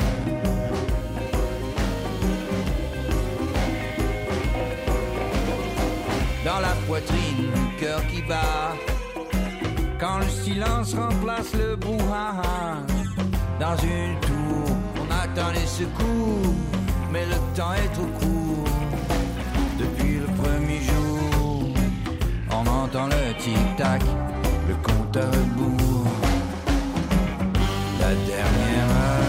Dans la poitrine, le cœur qui bat, quand le silence remplace le brouhaha. Dans une tour, on attend les secours, mais le temps est trop court. Depuis le premier jour, on entend le tic-tac, le compte à rebours. La dernière heure.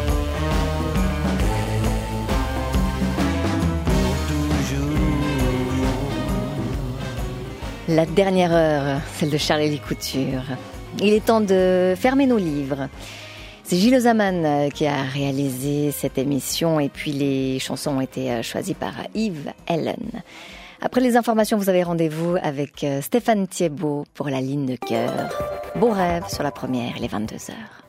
La dernière heure, celle de Charlie Couture. Il est temps de fermer nos livres. C'est Gilles Ozaman qui a réalisé cette émission et puis les chansons ont été choisies par Yves Ellen. Après les informations, vous avez rendez-vous avec Stéphane Thiebaud pour la ligne de cœur. Beau rêve sur la première, il est vingt-deux heures.